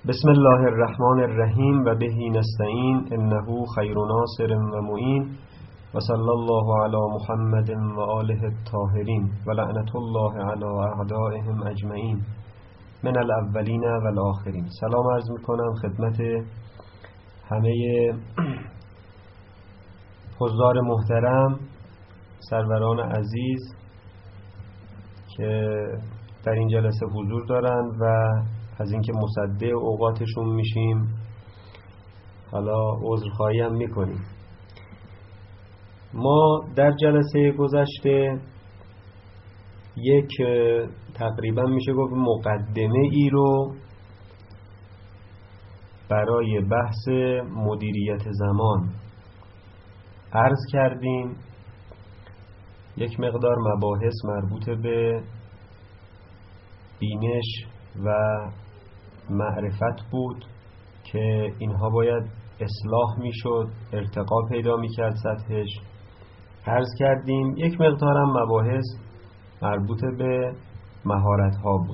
بسم الله الرحمن الرحیم و بهی نستعین انه خیر ناصر و معین و صلی الله علی محمد و آله الطاهرین و لعنت الله علی اعدائهم اجمعین من الاولین و الاخرین. سلام عرض میکنم خدمت همه حضار محترم، سروران عزیز که در این جلسه حضور دارند و از اینکه مصدع اوقاتشون میشیم حالا عذرخواهی هم میکنیم. ما در جلسه گذشته یک تقریبا میشه گفت مقدمه ای رو برای بحث مدیریت زمان عرض کردیم. یک مقدار مباحث مربوط به بینش و معرفت بود که اینها باید اصلاح میشد، ارتقا پیدا میکرد سطحش، عرض کردیم. یک مقدارم مباحث مربوط به مهارت ها بود.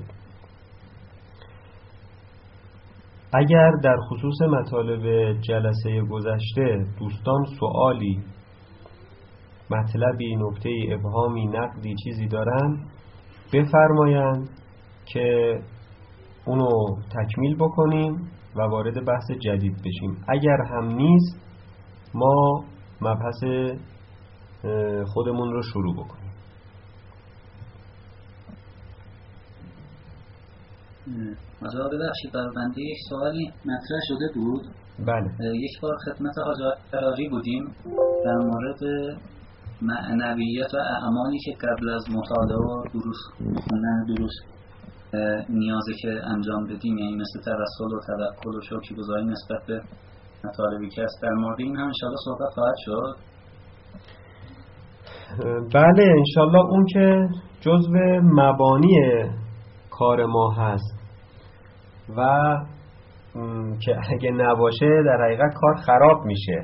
اگر در خصوص مطالب جلسه گذشته دوستان سوالی، مطلبی، نکته ابهامی، نقدی، چیزی دارن بفرمایند که اونو تکمیل بکنیم و وارد بحث جدید بشیم. اگر هم نیست ما مبحث خودمون رو شروع بکنیم. آقا ببخشید، برای بنده یک سوالی مطرح شده بود. بله. یک بار خدمت حاج عراقی بودیم در مورد معنویت و اعمالی که قبل از مطالعه و خوندن دروس نیازه که انجام بدیم، یعنی مثل توسل و توکل و شکرگزاری نسبت به مطالبی که است. در مورد این هم انشاءالله صحبت خواهد شد. بله انشاءالله. اون که جزو مبانی کار ما هست و که اگه نباشه در حقیقت کار خراب میشه.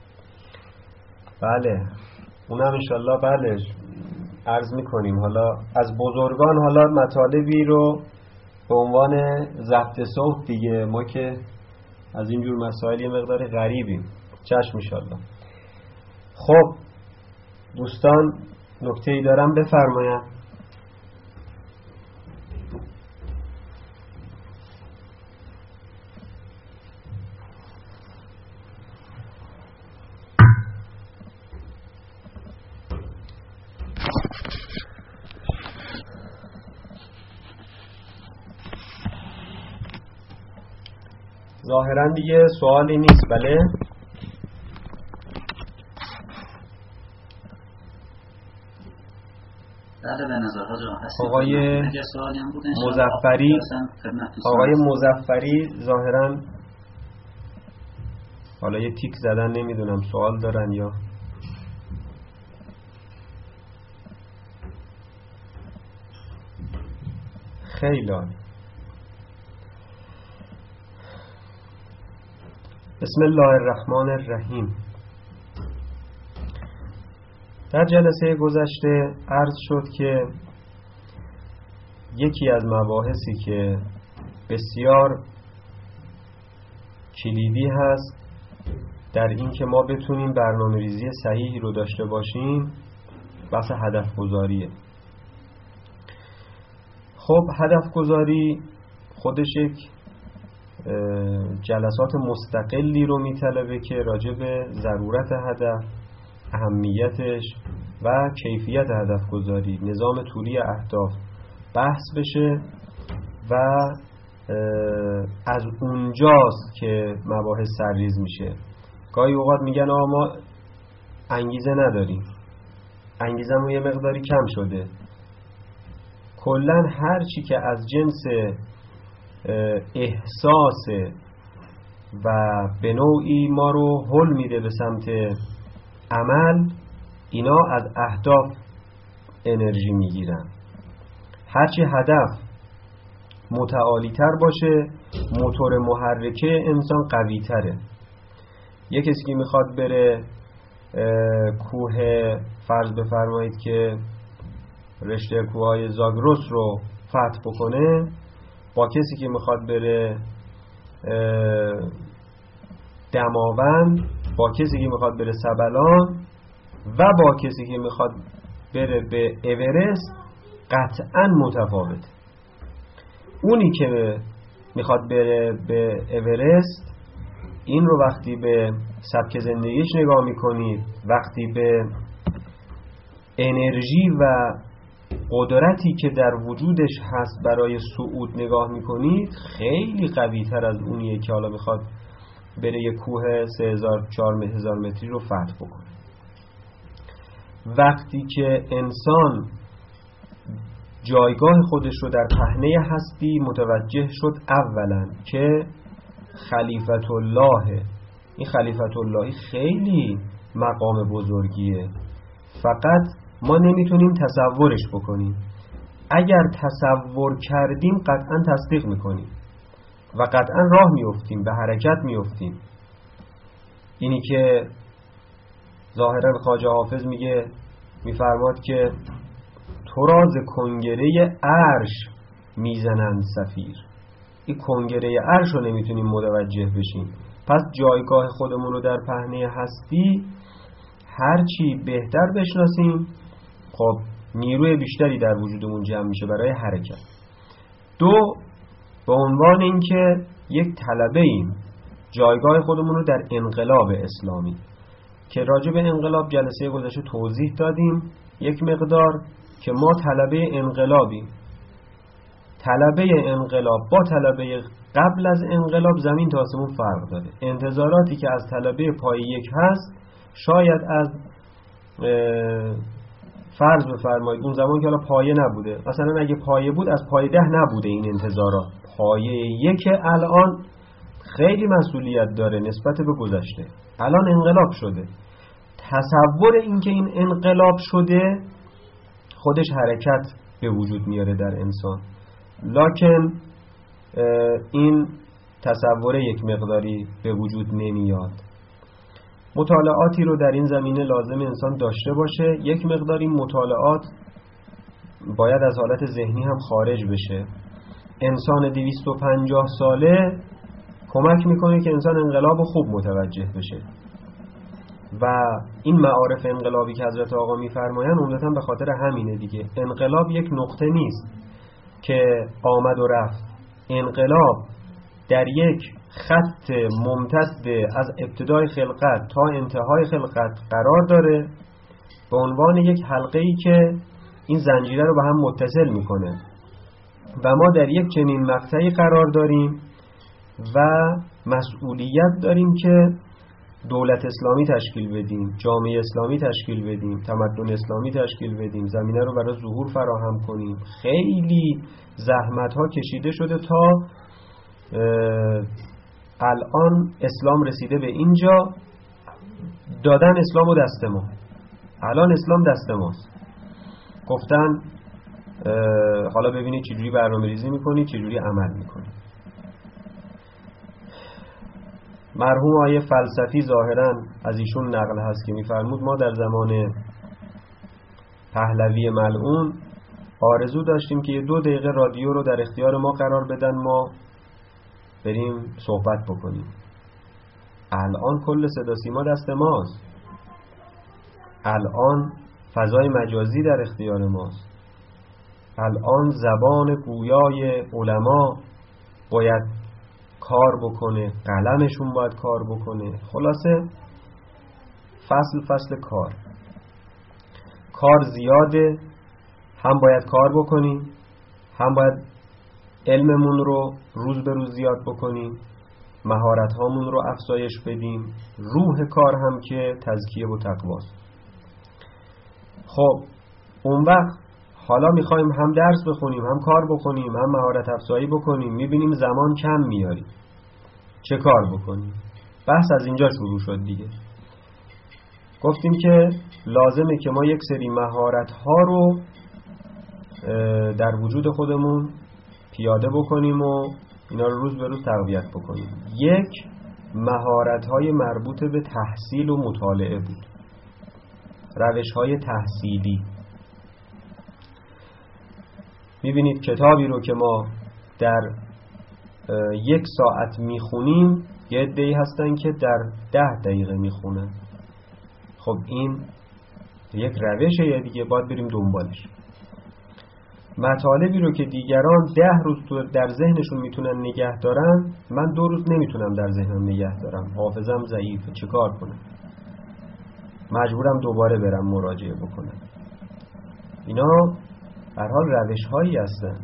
بله اونم انشاءالله بله عرض میکنیم. حالا از بزرگان حالا مطالبی رو به عنوان ضبط صوت دیگه، ما که از اینجور مسائل یه مقدار غریبیم. چشم انشاءالله. خب دوستان نکته‌ای دارم بفرمایند. ظاهرا دیگه سوالی نیست. بله بله به نظر آقای مظفری ظاهرا حالا یه تیک زدن، نمیدونم سوال دارن یا خیلی عالی. بسم الله الرحمن الرحیم. در جلسه گذشته عرض شد که یکی از مباحثی که بسیار کلیدی هست در این که ما بتونیم برنامه‌ریزی صحیحی رو داشته باشیم بحث هدف گذاریه. خب هدف گذاری خودش یک جلسات مستقلی رو میطلبه که راجع به ضرورت هدف، اهمیتش و کیفیت هدف گذاری، نظام طولی اهداف بحث بشه و از اونجاست که مباحث سرریز میشه. گاهی اوقات میگن آقا ما انگیزه نداریم، انگیزمون یه مقداری کم شده. کلن هر چی که از جنس احساس و به نوعی ما رو هل میده به سمت عمل، اینا از اهداف انرژی میگیرن. هرچی هدف متعالی تر باشه موتور محرکه انسان قوی تره. یک کسی که میخواد بره کوه، فرض بفرمایید که رشته کوههای زاگرس رو فتح بکنه، با کسی که میخواد بره دماوند با کسی که میخواد بره سبلان و با کسی که میخواد بره به اورست قطعا متفاوت. اونی که میخواد بره به اورست، این رو وقتی به سبک زندگیش نگاه میکنید، وقتی به انرژی و قدرتی که در وجودش هست برای صعود نگاه میکنید، خیلی قوی تر از اونیه که حالا میخواد بره یک کوه 3000-4000 متری رو فتح بکنه. وقتی که انسان جایگاه خودش رو در پهنه هستی متوجه شد اولا که خلیفت الله، این خلیفت اللهی خیلی مقام بزرگیه، فقط ما نمیتونیم تصورش بکنیم. اگر تصور کردیم قطعا تصدیق میکنیم و قطعا راه میفتیم، به حرکت میفتیم. اینی که ظاهرا خواجه حافظ میفرماد که تو راز کنگره عرش میزنند صفیر، این کنگره عرش رو نمیتونیم متوجه بشیم. پس جایگاه خودمون رو در پهنه هستی هرچی بهتر بشناسیم، خب نیروی بیشتری در وجودمون جمع میشه برای حرکت. دو، به عنوان اینکه یک طلبه ایم جایگاه خودمون رو در انقلاب اسلامی، که راجع به انقلاب جلسه گذشته توضیح دادیم یک مقدار، که ما طلبه انقلابیم. طلبه انقلاب با طلبه قبل از انقلاب زمین تا آسمون فرق داره. انتظاراتی که از طلبه پای یک هست شاید از فرض بفرمایید اون زمان که حالا پایه نبوده، مثلا اگه پایه بود از پایه 10 نبوده این انتظارات. پایه یک الان خیلی مسئولیت داره نسبت به گذشته. الان انقلاب شده. تصور این که این انقلاب شده خودش حرکت به وجود میاره در انسان، لکن این تصور یک مقداری به وجود نمیاد. مطالعاتی رو در این زمینه لازم انسان داشته باشه. یک مقدار این مطالعات باید از حالت ذهنی هم خارج بشه. انسان 250 ساله کمک میکنه که انسان انقلاب خوب متوجه بشه و این معارف انقلابی که حضرت آقا میفرمایند عمدتاً به خاطر همینه دیگه. انقلاب یک نقطه نیست که آمد و رفت. انقلاب در یک خط ممتد از ابتدای خلقت تا انتهای خلقت قرار داره به عنوان یک حلقه‌ای که این زنجیره رو به هم متصل میکنه و ما در یک چنین مقطعی قرار داریم و مسئولیت داریم که دولت اسلامی تشکیل بدیم، جامعه اسلامی تشکیل بدیم، تمدن اسلامی تشکیل بدیم، زمینه رو برای ظهور فراهم کنیم. خیلی زحمت ها کشیده شده تا الان اسلام رسیده به اینجا، دادن اسلام و دست ما. الان اسلام دست ماست. گفتن حالا ببینید چجوری برنامه ریزی میکنید، چجوری عمل میکنید. مرحوم آیه فلسفی ظاهرا از ایشون نقل هست که میفرمود ما در زمان پهلوی ملعون آرزو داشتیم که 2 دقیقه رادیو رو در اختیار ما قرار بدن، ما بریم صحبت بکنیم. الان کل صدا سیما دست ماست. الان فضای مجازی در اختیار ماست. الان زبان گویای علما باید کار بکنه، قلمشون باید کار بکنه. خلاصه فصل کار زیاده. هم باید کار بکنیم، هم باید علممون رو روز به روز زیاد بکنیم، مهارت هامون رو افزایش بدیم. روح کار هم که تزکیه و تقواست. خب اون وقت حالا میخوایم هم درس بخونیم، هم کار بکنیم، هم مهارت افزایی بکنیم. میبینیم زمان کم میاریم، چه کار بکنیم؟ بحث از اینجا شروع شد دیگه. گفتیم که لازمه که ما یک سری مهارت ها رو در وجود خودمون پیاده بکنیم و اینا رو روز به روز تقویت بکنیم. یک، مهارت های مربوط به تحصیل و مطالعه بود. روش های تحصیلی. میبینید کتابی رو که ما در 1 ساعت میخونیم، یه عده‌ای هستن که در 10 دقیقه میخونن. خب این یک روشه یه دیگه، باید بریم دنبالش. مطالبی رو که دیگران 10 روز در ذهنشون میتونن نگه دارن، من 2 روز نمیتونم در ذهنم نگه دارم، حافظم ضعیفه، چه کار کنم؟ مجبورم دوباره برم مراجعه بکنم. اینا هر حال روش هایی هستن.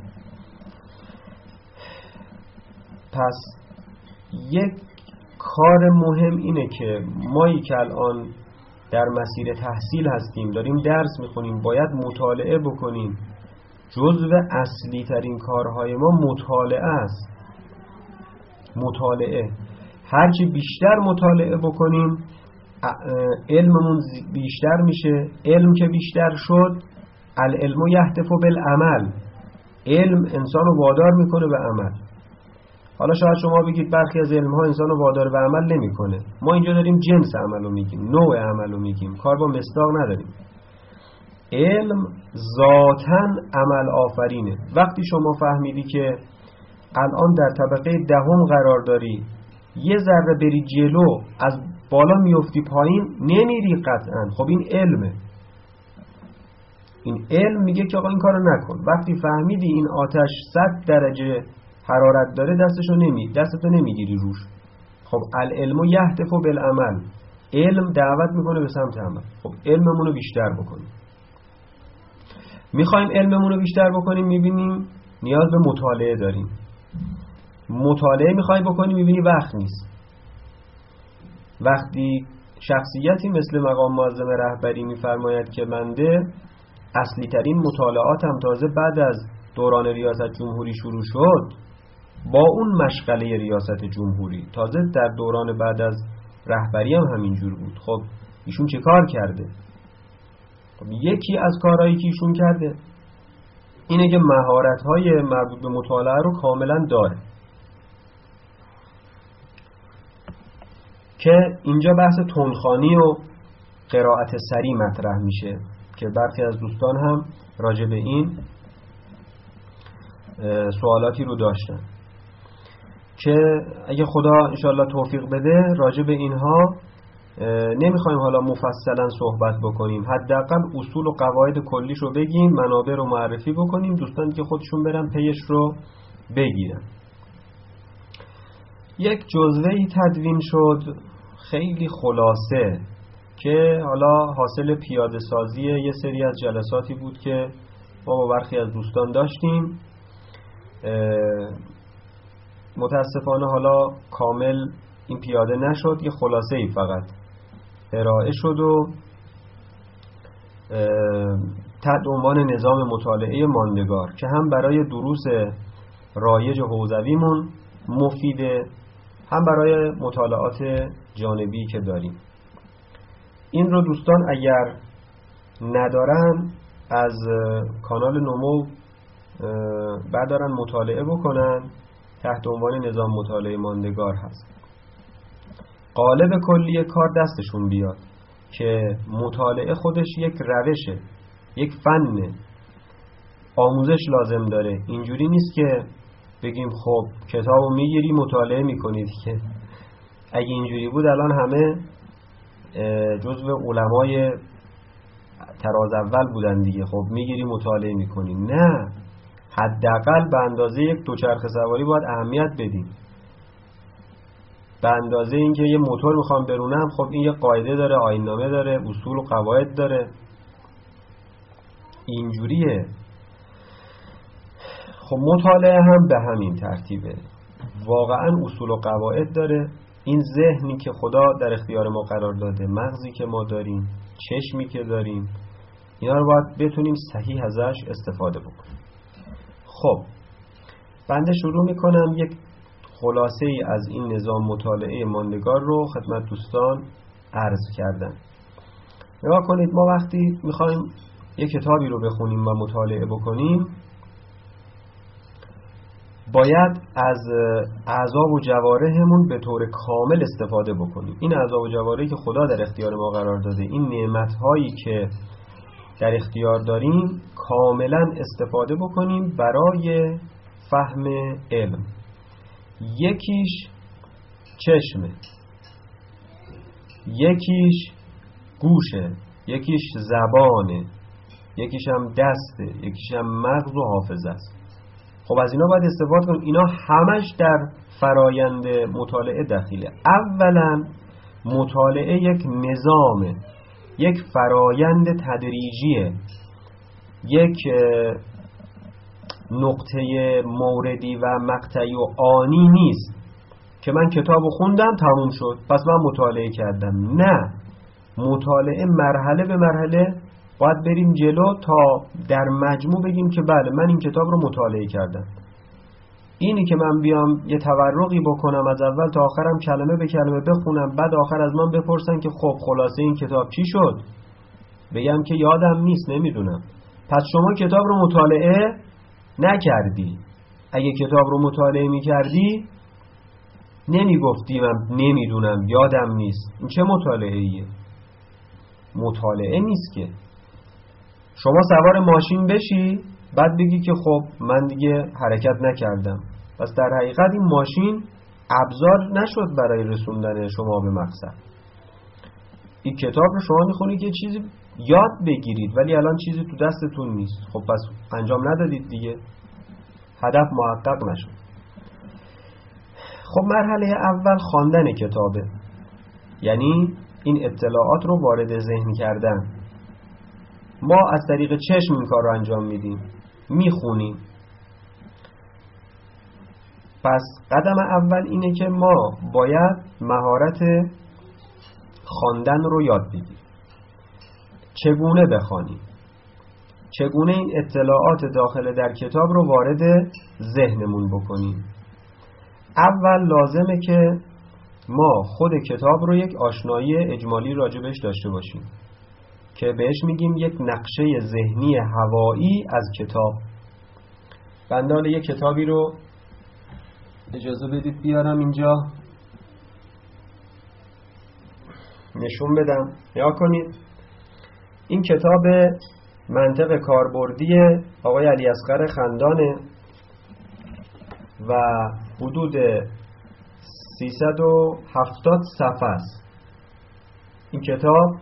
پس یک کار مهم اینه که مایی که الان در مسیر تحصیل هستیم، داریم درس میخونیم، باید مطالعه بکنیم. جزو اصلی ترین کارهای ما مطالعه است. مطالعه، هرچی بیشتر مطالعه بکنیم علممون بیشتر میشه. علم که بیشتر شد، العلم یهدف بالعمل، علم انسان رو وادار میکنه به عمل. حالا شاید شما بگید برخی از علم‌ها انسان رو وادار به عمل نمیکنه. ما اینجا داریم جنس عمل رو میگیم، نوع عمل رو میگیم، کار با مصداق نداریم. علم ذاتاً عمل آفرینه. وقتی شما فهمیدی که الان در طبقه 10 قرار داری، یه ذره بری جلو از بالا میفتی پایین، نمیری قطعاً. خب این علمه. این علم میگه که آقا این کارو نکن. وقتی فهمیدی این آتش 100 درجه حرارت داره، دستتو نمیگیری روش. خب العلم یهدف بالعمل، علم دعوت میکنه به سمت عمل. خب علممون رو بیشتر بکنیم. میخوایم علممون رو بیشتر بکنیم، میبینیم نیاز به مطالعه داریم. مطالعه میخوای بکنی، میبینی وقت نیست. وقتی شخصیتی مثل مقام معظم رهبری میفرماید که بنده اصلی ترین مطالعاتم تازه بعد از دوران ریاست جمهوری شروع شد، با اون مشغله ریاست جمهوری، تازه در دوران بعد از رهبری هم همینجور بود. خب ایشون چه کار کرده؟ خب یکی از کارهایی که ایشون کرده اینه که مهارت‌های مربوط به مطالعه رو کاملا داره. که اینجا بحث تندخوانی و قرائت سریع مطرح میشه که برخی از دوستان هم راجع به این سوالاتی رو داشتن که اگه خدا انشاءالله توفیق بده راجع به اینها نمیخوایم حالا مفصلا صحبت بکنیم، حداقل اصول و قواعد کلیش رو بگیم، منابع رو معرفی بکنیم، دوستان که خودشون برن پیش رو بگیرن. یک جزوه‌ای تدوین شد خیلی خلاصه که حالا حاصل پیاده سازی یه سری از جلساتی بود که ما با برخی از دوستان داشتیم. متاسفانه حالا کامل این پیاده نشد، یه خلاصه ای فقط ارائه شد و تحت عنوان نظام مطالعه ماندگار که هم برای دروس رایج حوزویمون مفیده، هم برای مطالعات جانبی که داریم. این رو دوستان اگر ندارن از کانال نمو بردارن مطالعه بکنن، تحت عنوان نظام مطالعه ماندگار هست. قالب کلی کار دستشون بیاد که مطالعه خودش یک روشه، یک فنه، آموزش لازم داره. اینجوری نیست که بگیم خب کتابو میگیری مطالعه میکنید، که اگه اینجوری بود الان همه جزو علمای تراز اول بودن دیگه. خب میگیری مطالعه میکنی. نه، حداقل به اندازه یک دوچرخه سواری باید اهمیت بدیم. به اندازه اینکه یه موتور میخوام برونم، خب این یه قاعده داره، آیین‌نامه داره، اصول و قواعد داره. اینجوریه. خب مطالعه هم به همین ترتیبه، واقعا اصول و قواعد داره. این ذهنی که خدا در اختیار ما قرار داده، مغزی که ما داریم، چشمی که داریم، اینا رو باید بتونیم صحیح ازش استفاده بکنیم. خب بنده شروع میکنم یک خلاصه ای از این نظام مطالعه ماندگار رو خدمت دوستان عرض کردم. نگاه کنید، ما وقتی میخوایم یک کتابی رو بخونیم و مطالعه بکنیم، باید از اعضا و جوارحمون به طور کامل استفاده بکنیم. این اعضا و جوارحی که خدا در اختیار ما قرار داده، این نعمت‌هایی که در اختیار داریم، کاملا استفاده بکنیم برای فهم علم. یکیش چشمه، یکیش گوشه، یکیش زبانه، یکیش هم دسته، یکیش هم مغز و حافظه است. خب از اینا باید استفاده کنیم. اینا همش در فرایند مطالعه دخیله. اولا مطالعه یک نظامه، یک فرایند تدریجیه، یک نقطه موردی و مقطعی و آنی نیست که من کتابو خوندم تموم شد پس من مطالعه کردم. نه، مطالعه مرحله به مرحله باید بریم جلو تا در مجموع بگیم که بله من این کتاب رو مطالعه کردم. اینی که من بیام یه تورقی بکنم از اول تا آخرم کلمه به کلمه بخونم بعد آخر از من بپرسن که خب خلاصه این کتاب چی شد، بگم که یادم نیست، نمیدونم. پس شما کتاب رو مطالعه نکردی. اگه کتاب رو مطالعه میکردی نمیگفتی من نمیدونم یادم نیست. این چه مطالعه‌ایه؟ مطالعه نیست که شما سوار ماشین بشی بعد بگی که خب من دیگه حرکت نکردم. پس در حقیقت این ماشین ابزار نشد برای رسوندن شما به مقصد. این کتاب رو شما میخونید که چیزی یاد بگیرید ولی الان چیزی تو دستتون نیست. خب پس انجام ندادید دیگه، هدف محقق نشد. خب مرحله اول خواندن کتابه، یعنی این اطلاعات رو وارد ذهن کردن. ما از طریق چشم این کار رو انجام میدیم، میخونیم. پس قدم اول اینه که ما باید مهارت خواندن رو یاد بگیریم. چگونه بخوانیم، چگونه این اطلاعات داخل در کتاب رو وارد ذهنمون بکنیم. اول لازمه که ما خود کتاب رو یک آشنایی اجمالی راجبش داشته باشیم که بهش میگیم یک نقشه ذهنی هوایی از کتاب. بنده حالا یک کتابی رو اجازه بدید بیارم اینجا نشون بدم. نگاه کنید، این کتاب منطق کاربردی آقای علیاصغر خندانه و حدود 370 صفحه است. این کتاب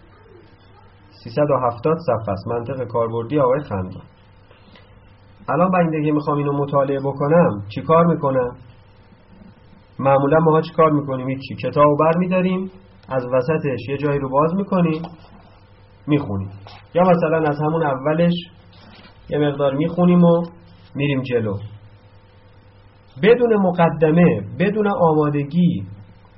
370 صفحه است، منطق کاربردی آقای خندان. الان بنده که میخوام اینو مطالعه بکنم چی کار میکنم؟ معمولا ما چی کار میکنیم؟ هیچی، کتابو برمیداریم از وسطش یه جایی رو باز میکنیم میخونیم، یا مثلا از همون اولش یه مقدار میخونیم و میریم جلو بدون مقدمه، بدون آمادگی.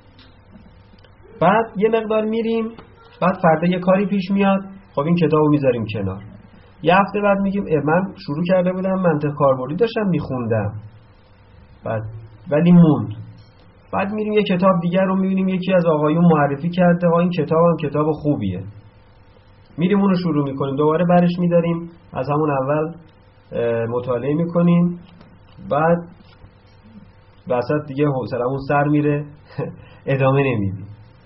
بعد یه مقدار میریم، بعد فردا یه کاری پیش میاد، خب این کتابو میذاریم کنار. یه هفته بعد میگیم من شروع کرده بودم منطق کاربردی داشتم میخوندم بعد ولی موند. بعد میریم یه کتاب دیگر رو میبینیم یکی از آقایون معرفی کرده، این کتاب هم کتاب خوبیه، میریم اون رو شروع میکنیم، دوباره برش میداریم از همون اول مطالعه میکنیم، بعد وسط دیگه حوصله‌مون سر میره ادامه نمیدیم.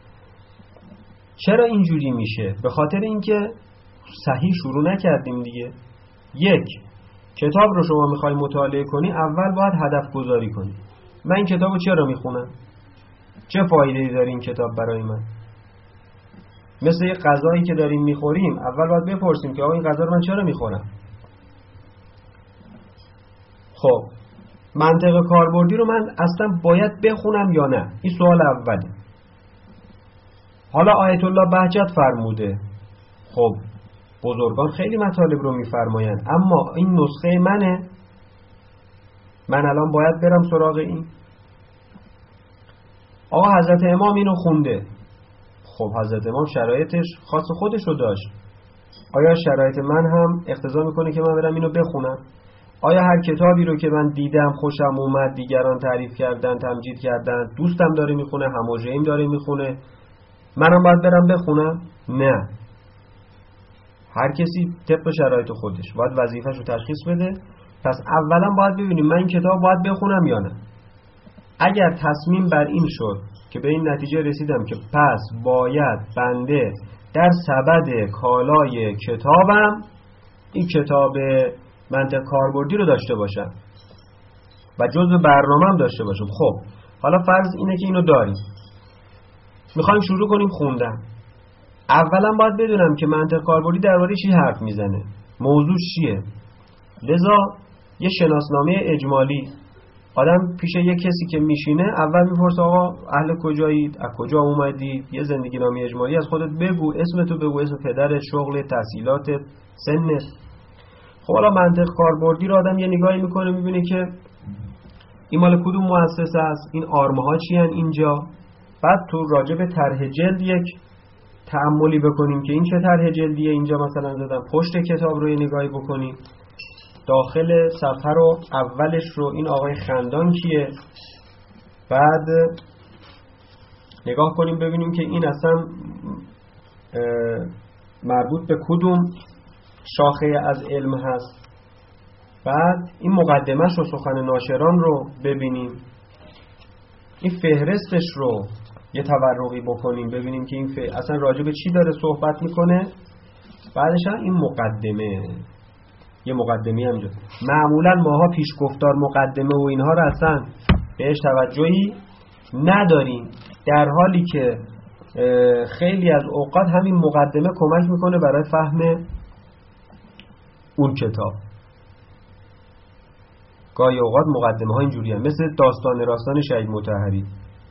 چرا اینجوری میشه؟ به خاطر اینکه صحیح شروع نکردیم دیگه. یک، کتاب رو شما میخوای مطالعه کنی اول باید هدف گذاری کنی. من این کتاب رو چرا میخونم؟ چه فایده‌ای داره این کتاب برای من؟ مثل یه غذایی که داریم میخوریم اول باید بپرسیم که آقا این غذا رو من چرا میخورم؟ خب منطق کاربردی رو من اصلا باید بخونم یا نه؟ این سوال اولی. حالا آیت الله بهجت فرموده، خب بزرگان خیلی مطالب رو میفرمایند، اما این نسخه منه، من الان باید برم سراغ این. آقا حضرت امام اینو خونده، خب حضرت امام شرایطش خاص خودش رو داشت، آیا شرایط من هم اقتضا میکنه که من برم اینو بخونم؟ آیا هر کتابی رو که من دیدم خوشم اومد، دیگران تعریف کردن، تمجید کردن، دوستم داره میخونه، هموجهیم داره میخونه، منم باید برم بخونم؟ نه، هر کسی طبق شرایط خودش باید وظیفه‌ش رو تشخیص بده. پس اولا باید ببینیم من این کتاب باید بخونم یا نه. اگر تصمیم بر این شد که به این نتیجه رسیدم که پس باید بنده در سبد کالای کتابم این کتاب منطق کاربردی رو داشته باشم، و جزء برنامه‌ام داشته باشم. خب حالا فرض اینه که اینو داریم، میخوایم شروع کنیم خوندن. اولا باید بدونم که منطق کاربردی درباره چی حرف میزنه، موضوع چیه. لذا یه شناسنامه اجمالی، آدم پیش یه کسی که میشینه اول میپرسه آقا اهل کجایید، از کجا اومدید، یه زندگی نامه اجمالی از خودت بگو، اسمتو بگو، اسم پدرت، شغل، تحصیلاتت، سنت. خب حالا منطق کاربردی رو آدم یه نگاهی میکنه، میبینه که این مال کدوم مؤسسه است، این آرمه ها چی هن اینجا. بعد تو راجع به طرح جلد یک تأملی بکنیم که این چه طرح جلدیه اینجا مثلا زدم، پشت کتاب رو یه نگاهی بکنیم، داخل صفحه رو اولش رو این آقای خندان کیه، بعد نگاه کنیم ببینیم که این اصلا مربوط به کدوم شاخه از علم هست. بعد این مقدمش و سخن ناشران رو ببینیم، این فهرستش رو یه تورقی بکنیم ببینیم که این اصلا راجع به چی داره صحبت میکنه. بعدش هم این مقدمه، یه مقدمه همجا. معمولا ماها پیشگفتار مقدمه و اینها رو اصلا بهش توجهی نداریم، در حالی که خیلی از اوقات همین مقدمه کمک میکنه برای فهم اون کتاب. گاهی اوقات مقدمه ها اینجوری هم، مثل داستان راستان شهید مطهری.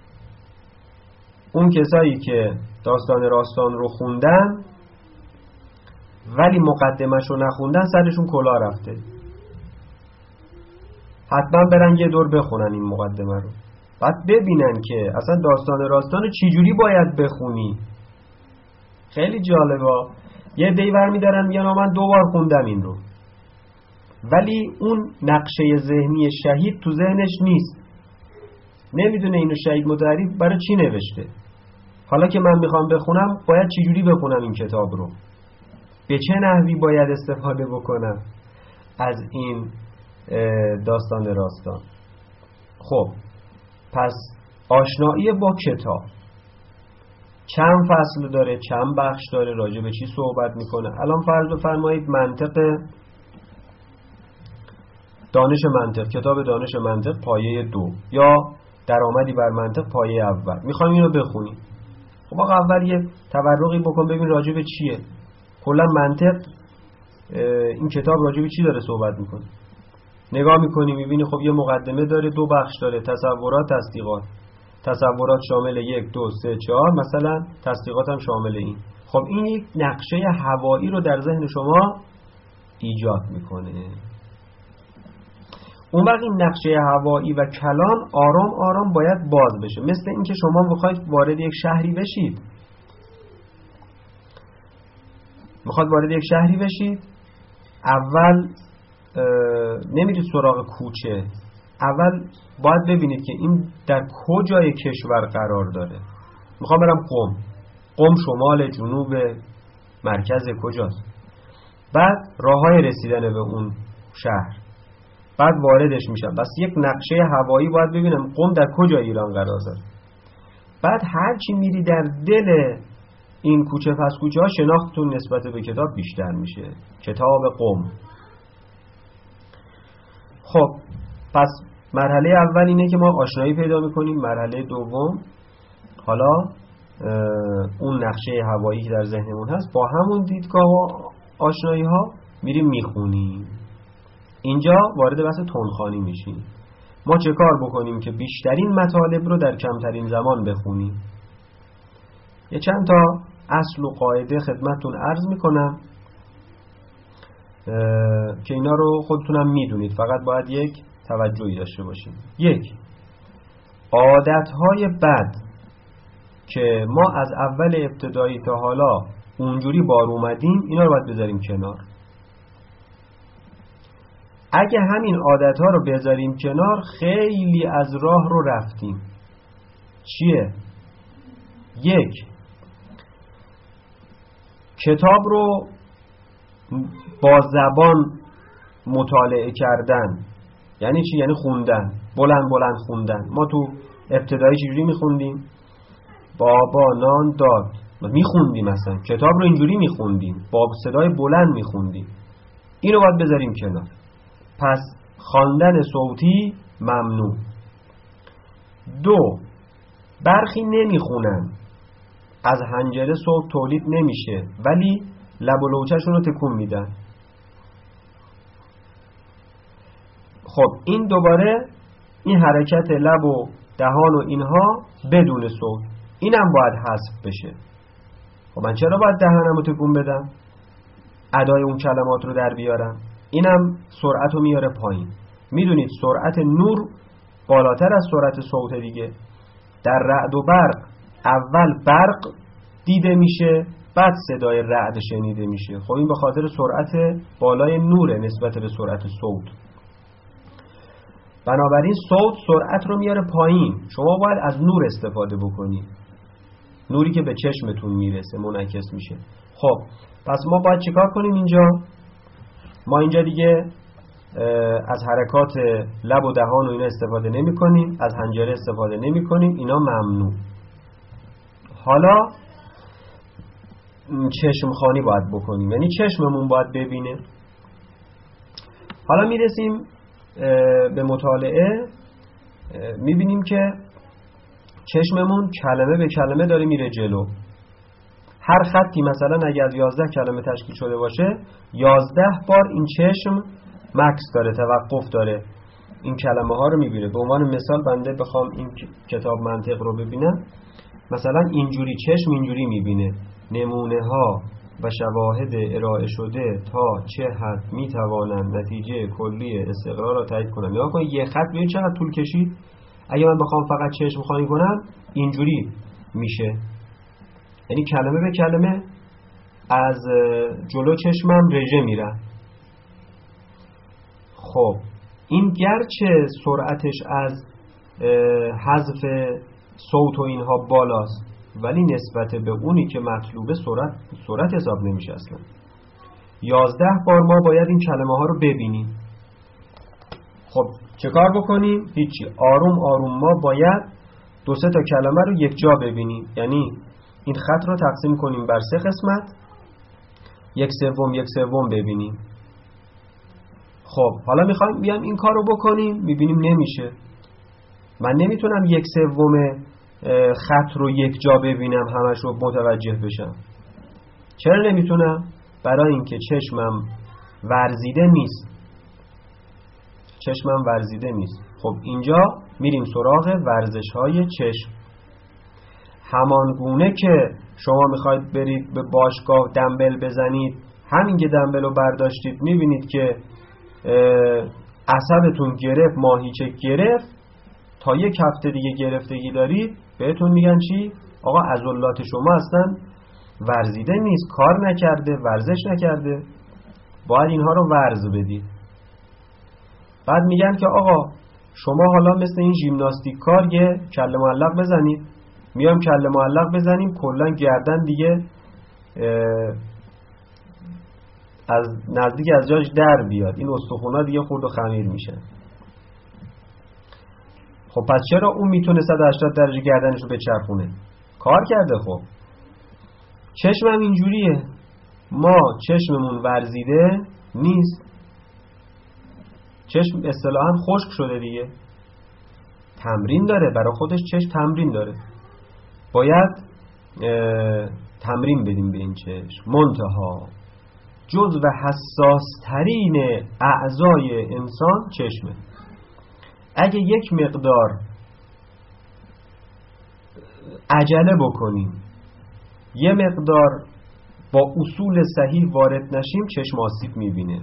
اون کسایی که داستان راستان رو خوندن ولی مقدمش رو نخوندن سرشون کلاه رفته. حتما برن یه دور بخونن این مقدمه رو، بعد ببینن که اصلا داستان راستان رو چجوری باید بخونی. خیلی جالبه. یه دیور میدارن میگن من 2 بار خوندم این رو، ولی اون نقشه ذهنی شهید تو ذهنش نیست، نمیدونه اینو شهید مطهری برای چی نوشته. حالا که من میخوام بخونم باید چجوری بخونم این کتاب رو، به چه نحوی باید استفاده بکنم از این داستان راستان. خب پس آشنایی با کتاب چند فصل داره، چند بخش داره، راجع به چی صحبت میکنه. الان فرض بفرمایید منطق، دانش منطق، کتاب دانش منطق پایه 2 یا درآمدی بر منطق پایه اول، میخوایم اینو بخونیم. خب آقا اول یه تورقی بکن ببین راجع به چیه، کلا منطق این کتاب راجع به چی داره صحبت میکنه. نگاه میکنی میبینی خب یه مقدمه داره، 2 بخش داره، تصورات، تصدیقات. تصورات شامل 1 2 3 4 مثلا، تصدیقات هم شامل این. خب این یک نقشه هوایی رو در ذهن شما ایجاد میکنه. اون وقت این نقشه هوایی و کلان آرام آرام باید باز بشه. مثل اینکه شما بخواید وارد یک شهری بشید، اول نمیرید سراغ کوچه، اول باید ببینید که این در کجای کشور قرار داره. میخوام برم قم شمال، جنوب، مرکز، کجاست. بعد راههای رسیدن به اون شهر، بعد واردش میشم. بس یک نقشه هوایی باید ببینم قم در کجای ایران قرار داره. بعد هرچی میری در دل این کوچه پس کوچه ها شناختتون نسبت به کتاب بیشتر میشه. کتاب قم. خب پس مرحله اول اینه که ما آشنایی پیدا میکنیم. مرحله دوم حالا اون نقشه هوایی که در ذهنمون هست با همون دیدگاه و آشنایی ها میریم میخونیم. اینجا وارد بحث تندخوانی میشیم. ما چه کار بکنیم که بیشترین مطالب رو در کمترین زمان بخونیم؟ یه چند تا اصل و قاعده خدمتتون عرض میکنم که اینا رو خودتونم میدونید، فقط باید یک توجهی داشته باشیم. 1. عادتهای بد که ما از اول ابتدایی تا حالا اونجوری بار اومدیم اینا رو باید بذاریم کنار. اگه همین عادتها رو بذاریم کنار خیلی از راه رو رفتیم. چیه؟ 1. کتاب رو با زبان مطالعه کردن. یعنی چی؟ یعنی خوندن، بلند بلند خوندن. ما تو ابتدایی چجوری میخوندیم؟ بابا نان داد میخوندیم، مثلا کتاب رو اینجوری میخوندیم، با صدای بلند میخوندیم. اینو باید بذاریم کنار. پس خواندن صوتی ممنوع. 2 برخی نمیخونن، از حنجره صوت تولید نمیشه ولی لب و لوچه‌شون رو تکون میدن. خب این دوباره این حرکت لب و دهان و اینها بدون صوت، اینم باید حذف بشه. خب من چرا باید دهانم رو تکون بدم؟ ادای اون کلمات رو در بیارم. اینم سرعت رو میاره پایین. میدونید سرعت نور بالاتر از سرعت صوت دیگه. در رعد و برق اول برق دیده میشه بعد صدای رعد شنیده میشه. خب این به خاطر سرعت بالای نوره نسبت به سرعت صوت. بنابراین صوت سرعت رو میاره پایین. شما باید از نور استفاده بکنید، نوری که به چشمتون میرسه منعکس میشه. خب پس ما باید چیکار کنیم اینجا؟ ما اینجا دیگه از حرکات لب و دهان و اینا استفاده نمی کنیم، از حنجره استفاده نمی کنیم، اینا ممنوع. حالا چشم خوانی باید بکنیم، یعنی چشممون باید ببینه. حالا میرسیم به مطالعه، میبینیم که چشممون کلمه به کلمه داره میره جلو. هر خطی مثلا اگر از 11 کلمه تشکیل شده باشه 11 بار این چشم مکث داره، توقف داره، این کلمه ها رو میبینه. به عنوان مثال بنده بخوام این کتاب منطق رو ببینم، مثلا اینجوری چشم اینجوری میبینه: نمونه ها و شواهد ارائه شده تا چه حد میتوانند نتیجه کلی استقرار را تایید کنند. نگاه کنید یه خط ببین چقدر طول کشید. اگه من بخوام فقط چشم خوانی کنم اینجوری میشه، یعنی کلمه به کلمه از جلو چشمم رژه میره. خب این گرچه سرعتش از حذف صوت و اینها بالاست ولی نسبت به اونی که مطلوبه سرعت حساب نمیشه اصلا. 11 بار ما باید این کلمه ها رو ببینیم. خب چه کار بکنیم؟ هیچی، آروم آروم ما باید 2-3 تا کلمه رو یک جا ببینیم. یعنی این خط رو تقسیم کنیم بر 3 قسمت، 1/3 ببینیم. خب حالا میخوایم بیام این کار رو بکنیم، میبینیم نمیشه. من نمیتونم 1/3 خط رو یک جا ببینم همش رو متوجه بشم. چرا نمیتونم؟ برای اینکه چشمم ورزیده نیست. چشمم ورزیده نیست. خب اینجا میریم سراغ ورزش های چشم. همان گونه که شما میخواید برید به باشگاه دمبل بزنید، همین که دمبل رو برداشتید میبینید که عصبتون گرفت، ماهیچه گرفت، تا یک هفته دیگه گرفتگی دارید، بهتون میگن چی؟ آقا عضلات شما اصلا ورزیده نیست، کار نکرده، ورزش نکرده، باید اینها رو ورز بدید. بعد میگن که آقا شما حالا مثل این ژیمناستیک کار یه کله معلق بزنید. میام کله معلق بزنیم کلا گردن دیگه از نزدیک از جاش در بیاد، این استخونا دیگه خورد و خمیر میشه. خب پس چرا اون میتونه 180 درجه گردنشو بچرخونه؟ کار کرده. خب چشمم اینجوریه، ما چشممون ورزیده نیست، چشم اصطلاحاً خشک شده دیگه، تمرین داره، برای خودش چشم تمرین داره، باید تمرین بدیم به این چشم. منتها جزو حساس ترین اعضای انسان چشمه. اگه یک مقدار عجله بکنیم، یه مقدار با اصول صحیح وارد نشیم، چشم آسیب میبینه.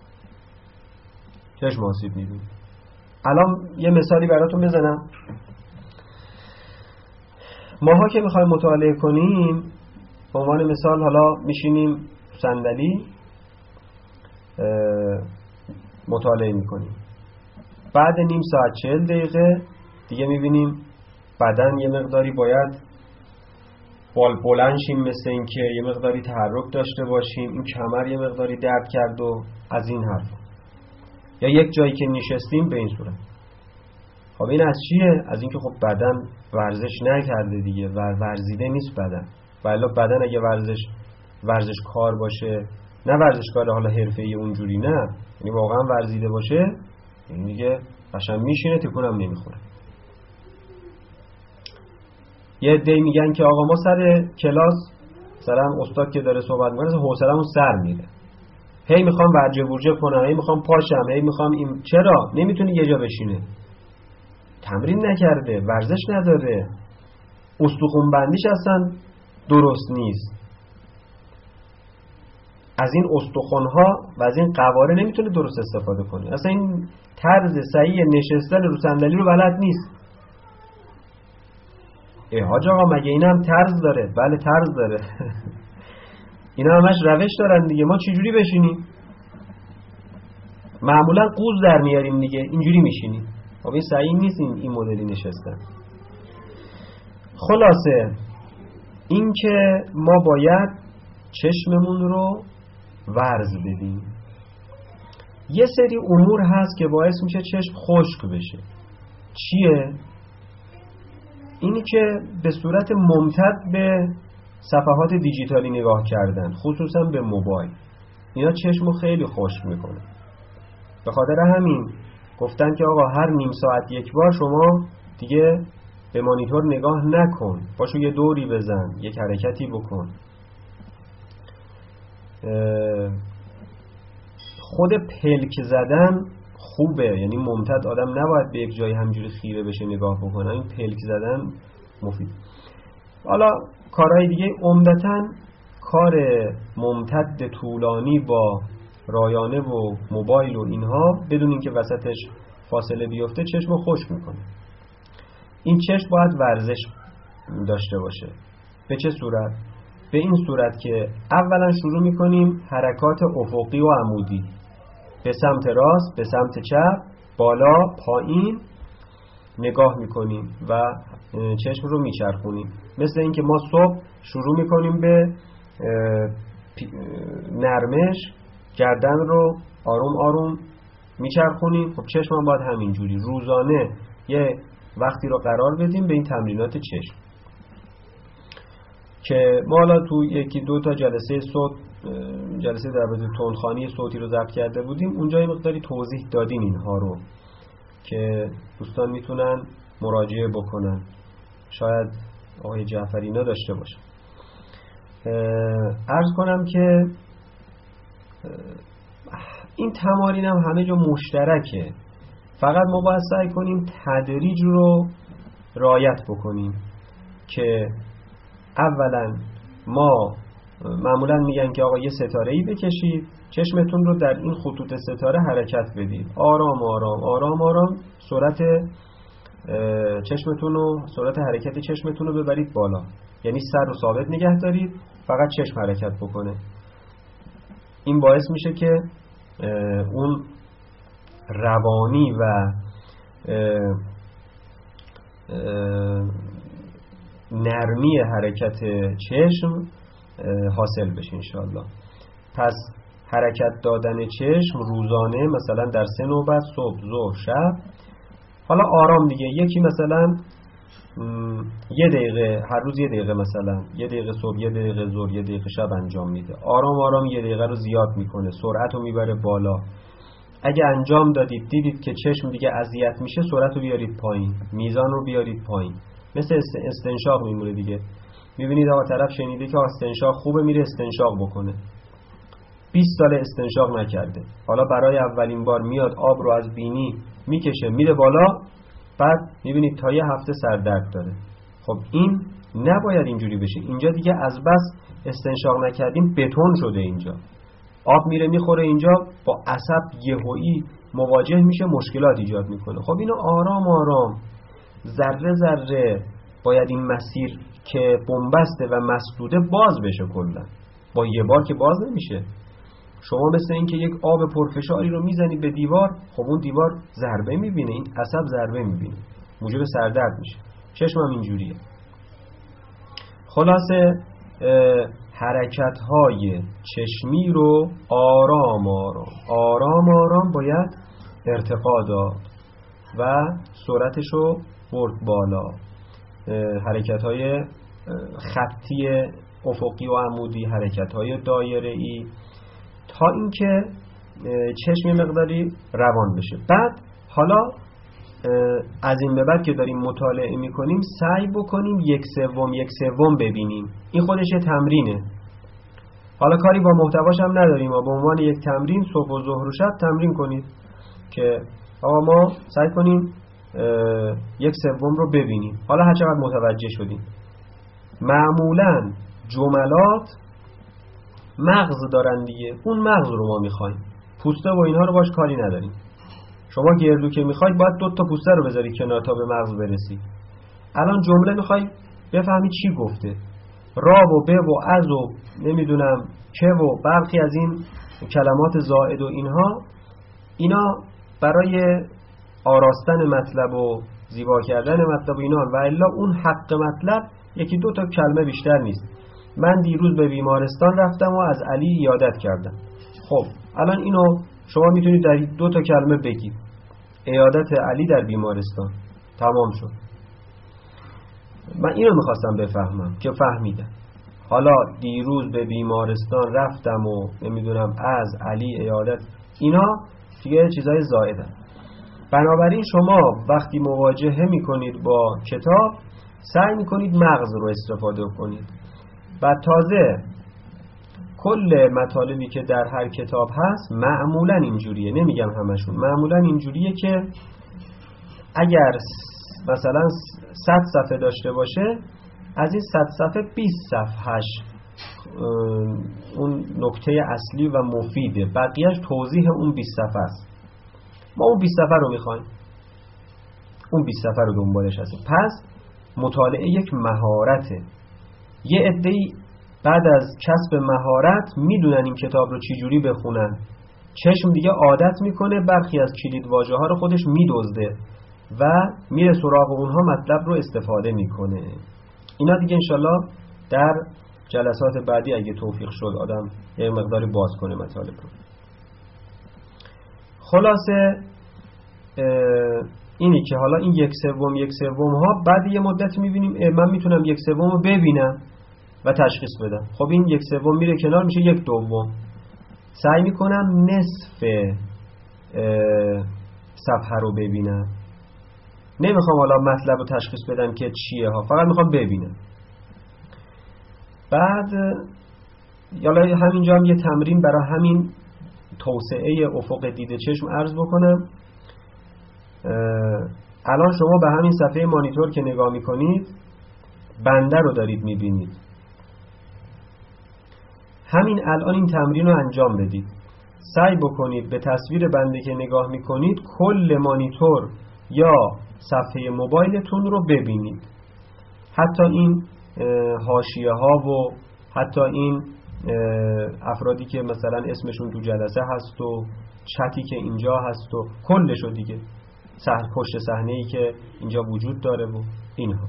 چشم آسیب میبینه. الان یه مثالی براتون بزنم. ماها که میخوایم مطالعه کنیم، به عنوان مثال حالا میشینیم صندلی مطالعه میکنیم، بعد نیم ساعت 40 دقیقه دیگه میبینیم بدن یه مقداری باید بلند شیم، مثل این که یه مقداری تحرک داشته باشیم، این کمر یه مقداری درد کرد و از این حرف، یا یک جایی که نشستیم به این صورت. خب این از چیه؟ از اینکه خب بدن ورزش نکرده دیگه، ورزیده نیست بدن. ولی بدن اگه ورزش کار باشه، نه ورزشکار حالا حرفه‌ای اونجوری، نه، یعنی واقعا ورزیده باشه، این دیگه قشنگ میشینه، تکونم نمیخوره. یه عده‌ای میگن که آقا ما سر کلاس مثلا استاد که داره صحبت میکنه حوصله‌مون سر میره، هی میخوام ورجه ورجه کنم، هی میخوام پاشم، هی میخوام این. چرا نمیتونه یه جا بشینه؟ تمرین نکرده، ورزش نداره، استخوان بندیش اصلا درست نیست. از این استخوان‌ها و از این قواره نمیتونه درست استفاده کنه. اصلا این طرز صحیح نشستن رو صندلی رو بلد نیست. حاج آقا مگه این هم طرز داره؟ بله طرز داره. اینا همش روش دارن دیگه. ما چجوری بشینیم؟ معمولا قوز در میاریم دیگه، اینجوری میشینیم. خب این صحیح نیست این مدلی نشستن. خلاصه این که ما باید چشممون رو ورز بدیم. یه سری امور هست که باعث میشه چشم خشک بشه. چیه؟ اینی که به صورت ممتد به صفحات دیجیتالی نگاه کردن، خصوصا به موبایل، اینا چشمو خیلی خشک میکنه. به خاطر همین گفتن که آقا هر نیم ساعت یک بار شما دیگه به مانیتور نگاه نکن، باشو یه دوری بزن، یک حرکتی بکن. خود پلک زدن خوبه، یعنی ممتد، آدم نباید به یک جای همجوری خیره بشه نگاه بکنه. این پلک زدن مفید. حالا کارهای دیگه عمدتاً کار ممتد طولانی با رایانه و موبایل و اینها بدون اینکه وسطش فاصله بیفته چشمو خشک میکنه. این چشم باید ورزش داشته باشه. به چه صورت؟ به این صورت که اولا شروع میکنیم حرکات افقی و عمودی، به سمت راست، به سمت چپ، بالا، پایین نگاه میکنیم و چشم رو میچرخونیم. مثل اینکه ما صبح شروع میکنیم به نرمش، گردن رو آروم آروم میچرخونیم. خب چشم هم باید همینجوری روزانه یه وقتی رو قرار بدیم به این تمرینات چشم که ما حالا تو یکی دو تا جلسه صوت، جلسه در مورد تندخوانی صوتی رو ضبط کرده بودیم، اونجا یه مقداری توضیح دادیم اینها رو که دوستان میتونن مراجعه بکنن، شاید آقای جعفری نداشته باشه. عرض کنم که این تمارین هم همه جا مشترکه، فقط ما باید سعی کنیم تدریج رو رعایت بکنیم که اولا ما معمولا میگن که آقا یه ستاره‌ای بکشید، چشمتون رو در این خطوط ستاره حرکت بدید، آرام آرام آرام آرام سرعت چشمتون رو، سرعت حرکت چشمتون رو ببرید بالا، یعنی سر رو ثابت نگه دارید، فقط چشم حرکت بکنه. این باعث میشه که اون روانی و نرمی حرکت چشم حاصل بشه انشاءالله. پس حرکت دادن چشم روزانه، مثلا در 3 نوبت، صبح، ظهر، شب. حالا آرام دیگه، یکی مثلا 1 دقیقه هر روز، 1 دقیقه مثلا 1 دقیقه صبح، 1 دقیقه ظهر، 1 دقیقه شب انجام میده. آرام آرام 1 دقیقه رو زیاد میکنه، سرعت رو میبره بالا. اگه انجام دادید دیدید که چشم دیگه اذیت میشه، سرعت رو بیارید پایین، میزان رو بیارید پایین. مثل استنشاق میمونه دیگه. میبینید آقا طرف شنیده که استنشاق خوبه، میره استنشاق بکنه، 20 سال استنشاق نکرده، حالا برای اولین بار میاد آب رو از بینی میکشه میره بالا، بعد میبینید تا 1 هفته سردرد داره. خب این نباید اینجوری بشه. اینجا دیگه از بس استنشاق نکردیم بتون شده، اینجا آب میره میخوره، اینجا با عصب یهویی مواجه میشه، مشکلات ایجاد میکنه. خب اینو آرام آرام ذره ذره باید این مسیر که بنبسته و مسدوده باز بشه، کلا با یه بار که باز نمیشه. شما مثل این که یک آب پرفشاری رو میزنید به دیوار، خب اون دیوار ضربه میبینه، این عصب ضربه میبینه، موجب سردرد میشه. چشم هم اینجوریه. خلاصه حرکت‌های چشمی رو آرام آرام آرام آرام باید ارتقا داد و سرعتش رو برد بالا. حرکت‌های خطی افقی و عمودی، حرکت‌های دایره‌ای، تا اینکه چشم مقداری روان بشه. بعد حالا از این به بعد که داریم مطالعه میکنیم سعی بکنیم یک سوم ببینیم. این خودش یه تمرینه. حالا کاری با محتواش هم نداریم، ما به عنوان یک تمرین صبح و ظهر و شب تمرین کنید که آقا ما سعی کنیم یک سوم رو ببینیم. حالا هر چقدر متوجه شدیم. معمولا جملات مغز دارن دیگه، اون مغز رو ما میخوایم. پوسته و اینها رو باش کاری نداریم. شما گردو که میخواید باید 2 تا پوسته رو بذاری کنار تا به مغز برسی. الان جمله میخوای بفهمی چی گفته، را و به و از و نمیدونم که و برخی از این کلمات زائد و اینا برای آراستن مطلب و زیبا کردن مطلب و اینا، و الا اون حق مطلب 1-2 تا کلمه بیشتر نیست. من دیروز به بیمارستان رفتم و از علی عیادت کردم. خب الان اینو شما میتونید در 2 تا کلمه بگید. عیادت علی در بیمارستان. تمام شد. من اینو میخواستم بفهمم که فهمیدم. حالا دیروز به بیمارستان رفتم و نمیدونم از علی عیادت، اینا دیگه چیزای زائدن. بنابراین شما وقتی مواجهه میکنید با کتاب سعی میکنید مغز رو استفاده کنید. و تازه کل مطالبی که در هر کتاب هست معمولا اینجوریه، نمیگم همشون، معمولا اینجوریه که اگر مثلا 100 صفحه داشته باشه، از این 100 صفحه 20 صفحهش اون نکته اصلی و مفیده، بقیهش توضیح اون 20 صفحه است. ما اون 20 صفحه رو میخوایم، اون 20 صفحه رو دنبالش هستیم. پس مطالعه یک مهارته. یه عده‌ای بعد از کسب مهارت میدونن این کتاب رو چی جوری بخونن، چشم دیگه عادت میکنه، برخی از کلید واژه ها رو خودش میدزده و میره سراغ اونها، مطلب رو استفاده میکنه. اینا دیگه انشالله در جلسات بعدی اگه توفیق شد آدم یه مقداری باز کنه مطالب رو. خلاصه اینی که حالا این 1/3 ها بعد یه مدت میبینیم من میتونم 1/3 رو ببینم و تشخیص بدم. خب این 1/3 میره کنار، میشه 1/2. سعی میکنم نصف صفحه رو ببینم. نمیخوام حالا مطلب رو تشخیص بدم که چیه ها، فقط میخوام ببینم. بعد یالا همینجا هم یه تمرین برای همین توسعه افق دید چشم عرض بکنم. الان شما به همین صفحه مانیتور که نگاه میکنید بنده رو دارید میبینید. همین الان این تمرین رو انجام بدید. سعی بکنید به تصویر بنده که نگاه میکنید کل مانیتور یا صفحه موبایلتون رو ببینید. حتی این حاشیه ها و حتی این افرادی که مثلا اسمشون تو جلسه هست و چتی که اینجا هست و کلشو دیگه، پشت صحنه‌ای که اینجا وجود داره و اینها.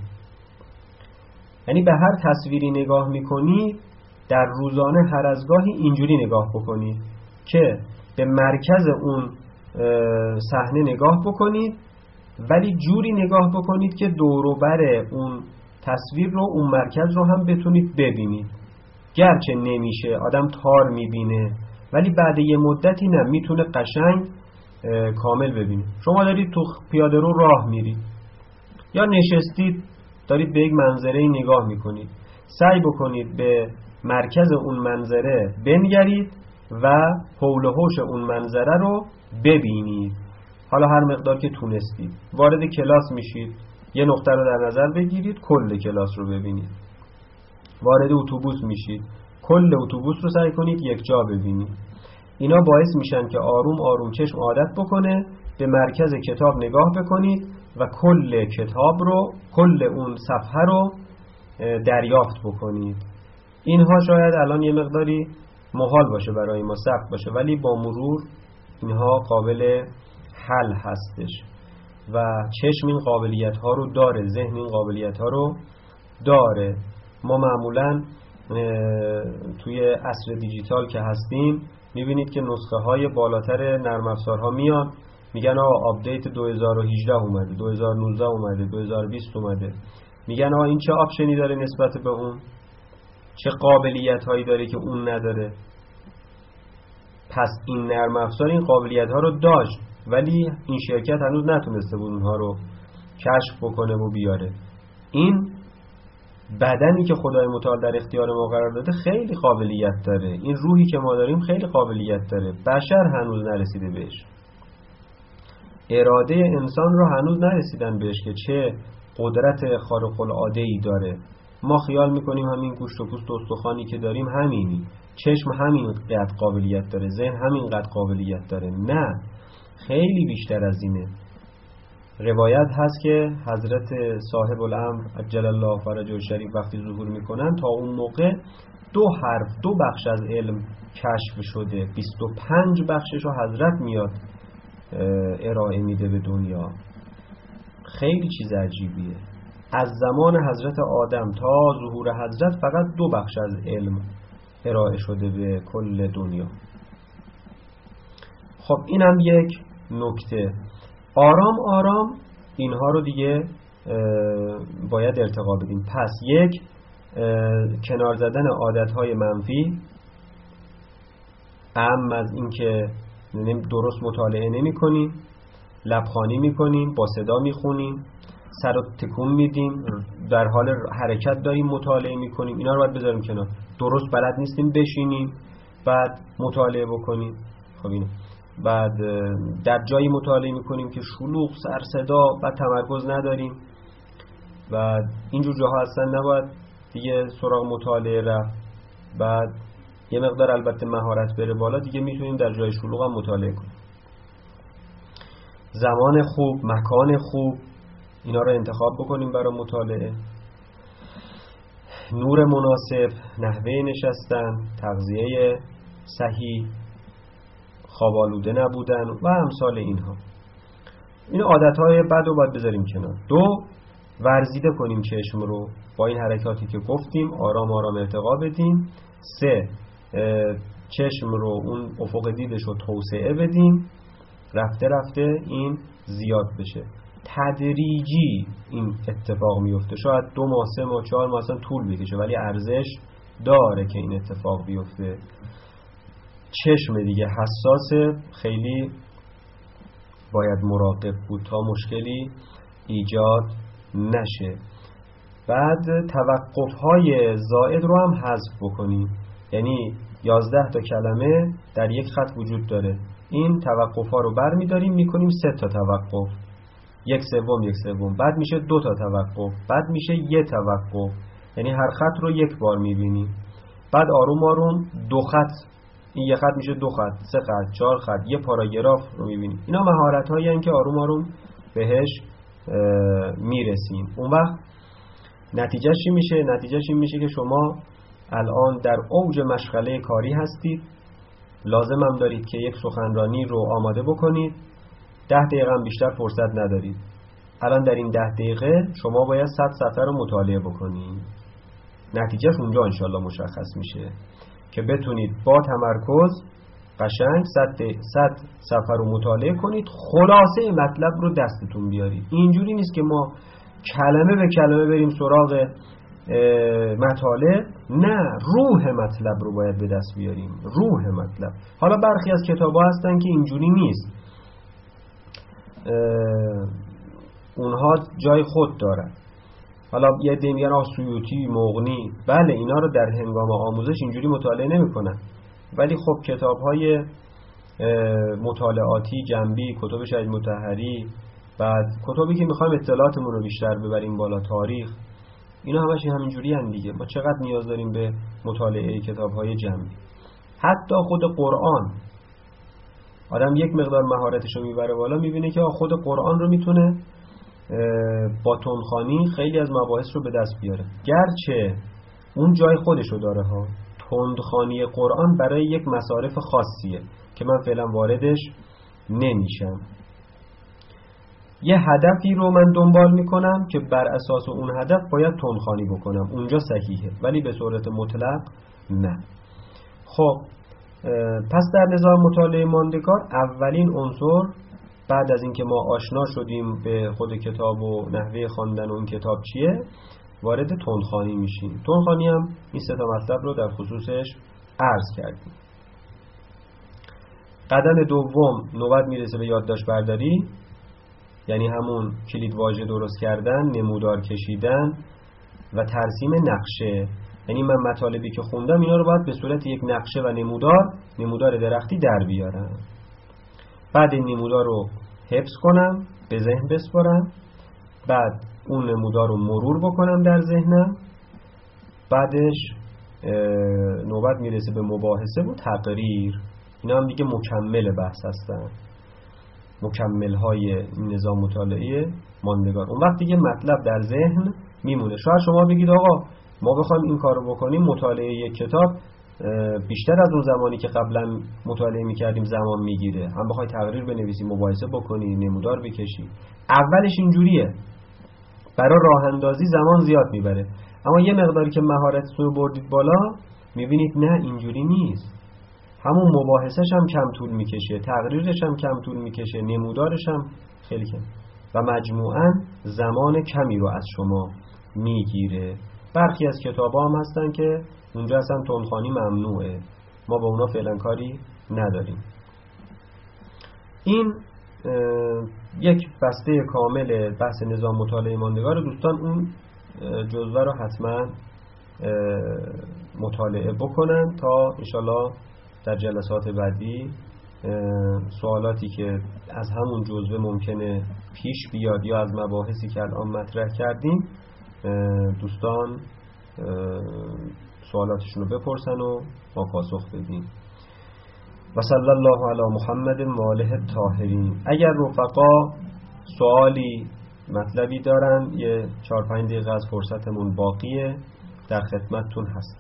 یعنی به هر تصویری نگاه میکنید در روزانه هر از گاهی اینجوری نگاه بکنید که به مرکز اون صحنه نگاه بکنید، ولی جوری نگاه بکنید که دور و بر اون تصویر رو، اون مرکز رو هم بتونید ببینید. گرچه نمیشه، آدم تار میبینه، ولی بعد یه مدتی نه، میتونه قشنگ کامل ببینید. شما دارید تو پیاده رو راه میرید یا نشستید دارید به یک منظره نگاه میکنید، سعی بکنید به مرکز اون منظره بنگرید و حول و حوش اون منظره رو ببینید. حالا هر مقدار که تونستید. وارد کلاس میشید، یه نقطه رو در نظر بگیرید، کل کلاس رو ببینید. وارد اتوبوس میشید، کل اتوبوس رو سعی کنید یک جا ببینید. اینا باعث میشن که آروم آروم چشم عادت بکنه، به مرکز کتاب نگاه بکنید و کل کتاب رو، کل اون صفحه رو دریافت بکنید. اینها شاید الان یه مقداری محال باشه برای ما، سخت باشه، ولی با مرور اینها قابل حل هستش و چشم این قابلیت ها رو داره، ذهن این قابلیت ها رو داره. ما معمولا توی عصر دیجیتال که هستیم میبینید که نسخه های بالاتر نرم افزارها میان میگن آپدیت 2018 اومده، 2019 اومده، 2020 اومده. میگن این چه آپشنی داره نسبت به اون، چه قابلیت هایی داره که اون نداره. پس این نرم افزار این قابلیت ها رو داشت، ولی این شرکت هنوز نتونسته بود اونها رو کشف بکنه و بیاره. این بدنی که خدای متعال در اختیار ما قرار داده خیلی قابلیت داره، این روحی که ما داریم خیلی قابلیت داره، بشر هنوز نرسیده بهش. اراده انسان رو هنوز نرسیدن بهش که چه قدرت خارق العاده‌ای داره. ما خیال میکنیم همین گوشت و پوست و استخوانی که داریم همینی، چشم همین قدر قابلیت داره، ذهن همین قدر قابلیت داره. نه، خیلی بیشتر از اینه. روایت هست که حضرت صاحب الامر عجل الله فرجه شریف وقتی ظهور میکنن تا اون موقع 2 حرف 2 بخش از علم کشف شده، 25 بخشش رو حضرت میاد ارائه میده به دنیا. خیلی چیز عجیبیه. از زمان حضرت آدم تا ظهور حضرت فقط 2 بخش از علم ارائه شده به کل دنیا. خب اینم یک نکته. آرام آرام اینها رو دیگه باید ارتقا بدیم. پس یک، کنار زدن عادتهای منفی، از این که درست مطالعه نمی کنیم، لبخانی می کنیم، با صدا می خونیم، سر رو تکون میدیم، در حال حرکت داریم مطالعه می کنیم، اینا رو باید بذاریم کنار. درست بلد نیستیم بشینیم بعد مطالعه بکنیم. خب اینه. بعد در جایی مطالعه میکنیم که شلوغ، سر صدا، بعد تمرکز نداریم، بعد اینجور جاها هستن نباید دیگه سراغ مطالعه رفت. بعد یه مقدار البته مهارت بره بالا دیگه میتونیم در جای شلوغ هم مطالعه کنیم. زمان خوب، مکان خوب، اینا رو انتخاب بکنیم برای مطالعه. نور مناسب، نحوه نشستن، تغذیه صحیح، خواب آلوده نبودن و امثال اینها. این عادتهای بد رو باید بذاریم کنار. 2، ورزیده کنیم چشم رو با این حرکاتی که گفتیم، آرام آرام ارتقا بدیم. 3، چشم رو اون افق دیدش رو توسعه بدیم، رفته رفته این زیاد بشه. تدریجی این اتفاق میفته، شاید 2 ماه 3 ماه 4 ماه اصلا طول بکشه، ولی ارزش داره که این اتفاق بیفته. چشم دیگه حساسه، خیلی باید مراقب بود تا مشکلی ایجاد نشه. بعد توقف‌های زائد رو هم حذف بکنیم، یعنی 11 تا کلمه در یک خط وجود داره، این توقف‌ها رو برمی‌داریم می‌کنیم 3 تا توقف، 1/3 بعد میشه 2 تا توقف، بعد میشه 1 توقف، یعنی هر خط رو یک بار می‌بینیم. بعد آروم آروم 2 خط، این 1 خط میشه 2 خط، 3 خط، 4 خط، یه پاراگراف رو می‌بینیم. اینا مهارت‌هایی هستن که آروم آروم بهش میرسیم. اون وقت نتیجهش چی میشه؟ نتیجهش این میشه که شما الان در اوج مشغله کاری هستید، لازم هم دارید که یک سخنرانی رو آماده بکنید، 10 دقیقه هم بیشتر فرصت ندارید. الان در این 10 دقیقه شما باید 100 صفحه رو مطالعه بکنید. نتیجهش اونجا انشالله مشخص میشه که بتونید با تمرکز قشنگ 100 صفحه رو مطالعه کنید، خلاصه مطلب رو دستتون بیارید. اینجوری نیست که ما کلمه به کلمه بریم سراغ مطالب، نه، روح مطلب رو باید به دست بیاریم، روح مطلب. حالا برخی از کتاب‌ها هستن که اینجوری نیست، اونها جای خود دارن. حالا یه عده میگن سیوطی، مغنی، بله اینا رو در هنگام آموزش اینجوری مطالعه نمی‌کنن، ولی خب کتاب‌های مطالعاتی جنبی، کتب شهید مطهری، بعد کتابی که می‌خوایم اطلاعاتمون رو بیشتر ببریم بالا، تاریخ، اینا همش همینجوری هم دیگه. ما چقدر نیاز داریم به مطالعه کتاب‌های جنبی. حتی خود قرآن، آدم یک مقدار مهارتش رو میبره بالا، میبینه که خود قرآن رو میتونه با تندخوانی خیلی از مباحث رو به دست بیاره، گرچه اون جای خودش رو داره ها. تندخوانی قرآن برای یک مصارف خاصیه که من فعلا واردش نمیشم. یه هدفی رو من دنبال میکنم که بر اساس اون هدف باید تندخوانی بکنم، اونجا صحیحه، ولی به صورت مطلق نه. خب پس در نظام مطالعه ماندگار اولین عنصر بعد از اینکه ما آشنا شدیم به خود کتاب و نحوه خواندن اون کتاب چیه، وارد تندخوانی میشیم. تندخوانی هم این 3 تا مطلب رو در خصوصش عرض کردیم. قدم دوم نوبت میرسه به یادداشت برداری، یعنی همون کلید واژه درست کردن، نمودار کشیدن و ترسیم نقشه. یعنی من مطالبی که خوندم اینا رو باید به صورت یک نقشه و نمودار درختی در بیارم. بعد این نمودار رو حفظ کنم، به ذهن بسپارم، بعد اون نمودار رو مرور بکنم در ذهنم. بعدش نوبت میرسه به مباحثه و تقریر. اینا هم دیگه مکمل بحث هستن، مکمل های نظام مطالعه ماندگار. اون وقت دیگه مطلب در ذهن میمونه. شاید شما بگید آقا ما بخوایم این کار رو بکنیم، مطالعه یک کتاب بیشتر از اون زمانی که قبلا مطالعه میکردیم زمان میگیره. هم بخوای تقریر بنویسی، مباحثه بکنی، نمودار بکشی، اولش اینجوریه، برای راه اندازی زمان زیاد میبره. اما یه مقداری که مهارتتون رو بردید بالا، میبینید نه اینجوری نیست. همون مباحثش هم کم طول میکشه، تقریرش هم کم طول میکشه، نمودارش هم خیلی کم، و مجموعاً زمان کمی رو از شما میگیره. برخی از کتابا هم هستن که اونجا اصلا تندخوانی ممنوعه، ما با اونا فعلا کاری نداریم. این یک بسته کامل بحث نظام مطالعه ماندگار. دوستان اون جزوه رو حتما مطالعه بکنن تا انشالله در جلسات بعدی سوالاتی که از همون جزوه ممکنه پیش بیاد یا از مباحثی که الان مطرح کردیم، دوستان سوالاتشون رو بپرسن و ما پاسخ بدیم. و صلی الله علی محمد و آله الطاهرین. اگر رفقا سوالی مطلبی دارن، یه 4-5 دقیقه از فرصتمون باقیه، در خدمتتون هست.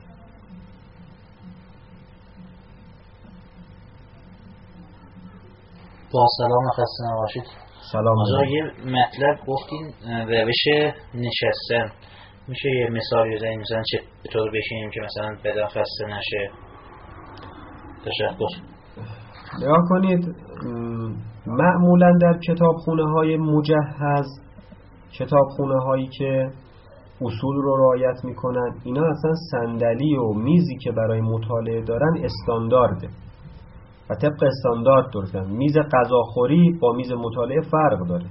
با سلام و خسته نباشید. سلام. یه مطلب گفتین روش نشستن، میشه یه مثال بزنید مثلا چطور بشینیم که مثلا بدن خسته نشه؟ تشکر. نگاه کنید، معمولا در کتابخونه های مجهز، کتابخونه هایی که اصول رو رعایت میکنن، اینا اصلا صندلی و میزی که برای مطالعه دارن استاندارده و طبق استاندارد درستن. میز غذاخوری با میز مطالعه فرق داره.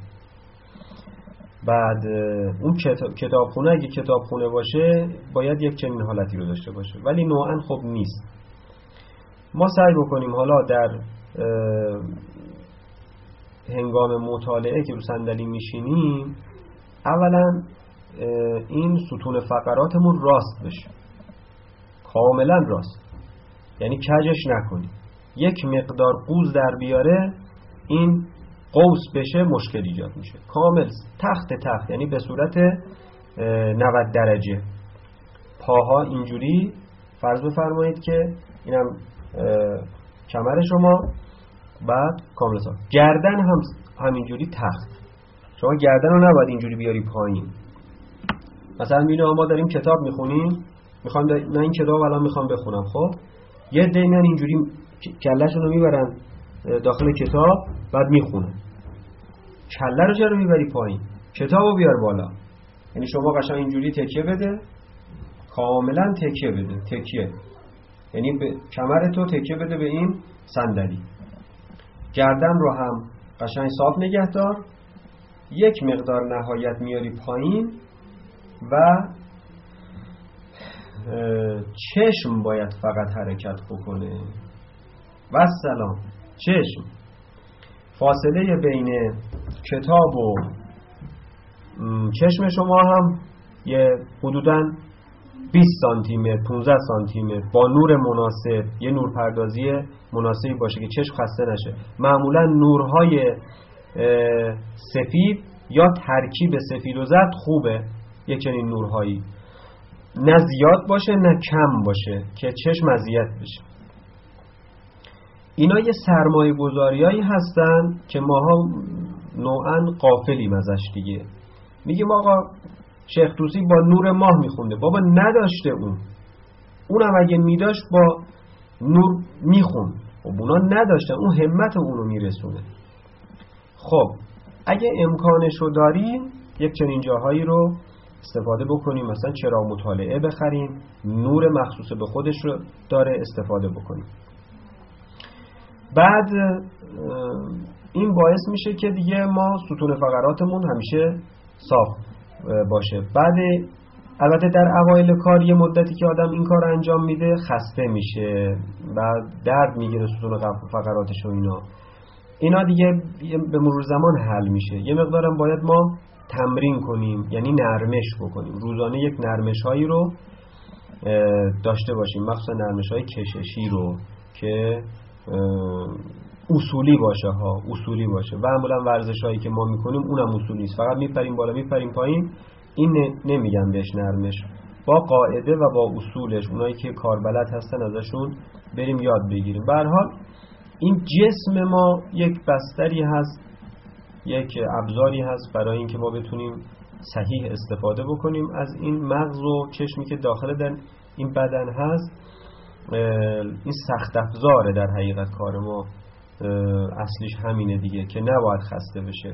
بعد اون کتابخونه اگه کتابخونه باشه باید یک چنین حالتی رو داشته باشه، ولی نوعا خب نیست. ما سعی بکنیم حالا در هنگام مطالعه که رو صندلی میشینیم، اولا این ستون فقراتمون راست بشه، کاملا راست، یعنی کجش نکنیم. یک مقدار قوز در بیاره، این قوس بشه، مشکل ایجاد میشه. کامل تخت، یعنی به صورت 90 درجه. پاها اینجوری فرض بفرمایید که اینم کمر شما، بعد کامل سا. گردن هم همینجوری تخت. شما گردن رو نباید اینجوری بیاری پایین. مثلا میبینید ما داریم کتاب میخونیم، میخوام نه این کتاب الان میخوام بخونم، خب یه عده میان اینجوری کله‌شون رو میبرن داخل کتاب، بعد میخونن. کله رو چرا میبری پایین؟ کتابو بیار بالا. یعنی شما قشنگ اینجوری تکیه بده، کاملا تکیه بده، تکیه، یعنی به کمر تو تکیه بده به این صندلی. گردن رو هم قشنگ صاف نگه دار، یک مقدار نهایت میاری پایین و چشم باید فقط حرکت بکنه. و سلام. چشم، فاصله بین کتاب و چشم شما هم یه حدوداً 20 سانتی متر 15 سانتی متر با نور مناسب، یه نورپردازی مناسبی باشه که چشم خسته نشه. معمولا نورهای سفید یا ترکیب سفید و زرد خوبه، یک چنین نورهایی، نه زیاد باشه نه کم باشه که چشم اذیت بشه. اینا یه سرمایه گذاریایی هستن که ماها نوعا غافلیم ازش دیگه. میگیم آقا شیخ طوسی با نور ماه میخونده. بابا نداشته، اونم اگه میداشت با نور میخون. خب اونا نداشتن، اون همت اونو میرسونه. خب اگه امکانش رو داریم یک چنین جاهایی رو استفاده بکنیم، مثلا چراغ مطالعه بخریم، نور مخصوص به خودش رو داره، استفاده بکنیم. بعد این باعث میشه که دیگه ما ستون فقراتمون همیشه صاف باشه. بعد البته در اوایل کار یه مدتی که آدم این کار انجام میده خسته میشه و درد میگیره ستون فقراتش و اینا دیگه به مرور زمان حل میشه. یه مقدارم باید ما تمرین کنیم، یعنی نرمش بکنیم، روزانه یک نرمش هایی رو داشته باشیم، مخصوصا نرمش های کششی رو که اصولی باشه اصولی باشه. و معمولا ورزش هایی که ما میکنیم اونم اصولی است، فقط میپریم بالا میپریم پایین، این نمیگم بهش نرمش، با قاعده و با اصولش اونایی که کاربلد هستن ازشون بریم یاد بگیریم. به هر حال این جسم ما یک بستری هست، یک ابزاری هست برای اینکه ما بتونیم صحیح استفاده بکنیم از این مغز و چشمی که داخل در این بدن هست. این سخت افزاره در حقیقت کار ما، اصلیش همینه دیگه که نباید خسته بشه.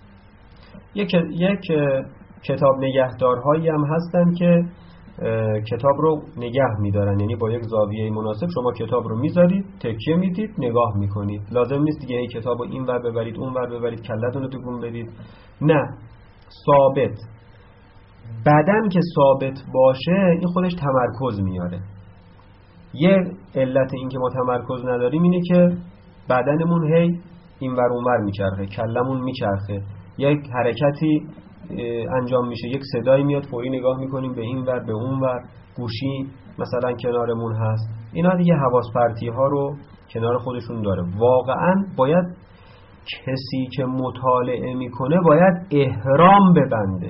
یک کتاب نگهدارهایی هم هستن که کتاب رو نگه میدارن، یعنی با یک زاویه مناسب شما کتاب رو میذارید، تکیه میدید، نگاه میکنید. لازم نیست دیگه این کتاب رو این ور ببرید اون ور ببرید، کلتون رو تکون بدید، نه، ثابت. بدن که ثابت باشه این خودش تمرکز میاره. یه علت این که ما تمرکز نداریم اینه که بدنمون هی این ور اون ور میچرخه، کلمون میچرخه، یک حرکتی انجام میشه، یک صدایی میاد، فوری نگاه میکنیم به این ور به اون ور، گوشی مثلا کنارمون هست. اینا دیگه حواس پرتی ها رو کنار خودشون داره. واقعا باید کسی که مطالعه میکنه باید احرام ببنده.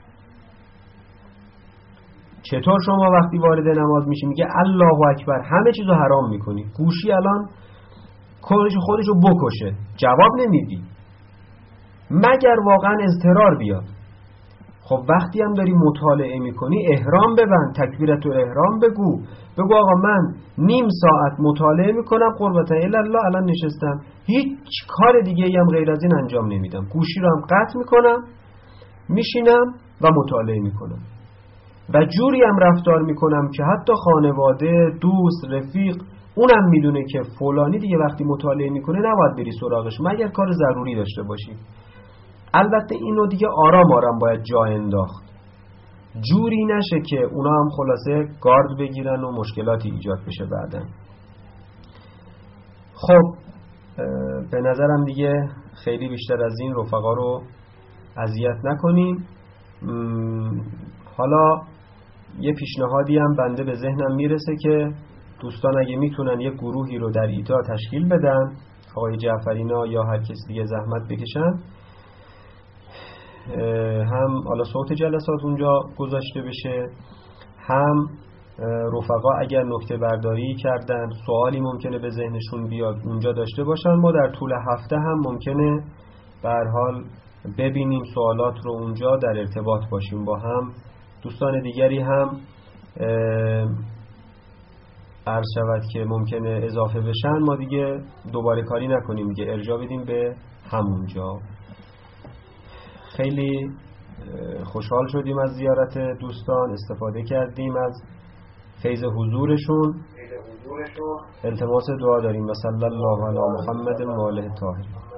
چطور شما وقتی وارد نماز میشی میگه الله اکبر، همه چیزو حرام میکنی، گوشی الان خودشو بکشه، جواب نمیدی مگر واقعا اضطرار بیاد. خب وقتی هم داری مطالعه میکنی احرام ببند، تکبیرت الاحرام بگو آقا من نیم ساعت مطالعه میکنم قربتا الله، الان نشستم هیچ کار دیگه هم غیر از این انجام نمیدم، گوشی رو هم قطع میکنم، میشینم و مطالعه میکنم و جوری هم رفتار میکنم که حتی خانواده، دوست، رفیق اونم میدونه که فلانی دیگه وقتی مطالعه میکنه نباید بری سراغش مگر کار ضروری داشته باشی. البته اینو دیگه آرام آرام باید جا انداخت، جوری نشه که اونا هم خلاصه گارد بگیرن و مشکلاتی ایجاد بشه بعدن. خب به نظرم دیگه خیلی بیشتر از این رفقا رو اذیت نکنیم. حالا یه پیشنهادی هم بنده به ذهنم میرسه که دوستان اگه میتونن یه گروهی رو در ایتا تشکیل بدن، آقای جعفرینا یا هر کس دیگه زحمت بکشن، هم حالا صوت جلسات اونجا گذاشته بشه، هم رفقا اگر نکته برداری کردن سوالی ممکنه به ذهنشون بیاد اونجا داشته باشن. ما در طول هفته هم ممکنه به هر حال ببینیم سوالات رو اونجا، در ارتباط باشیم با هم. دوستان دیگری هم عرض شود که ممکنه اضافه بشن، ما دیگه دوباره کاری نکنیم دیگه، ارجاع بدیم به همونجا. خیلی خوشحال شدیم از زیارت دوستان، استفاده کردیم از فیض حضورشون. التماس دعا داریم و صلی الله علی محمد و آله الطاهرین.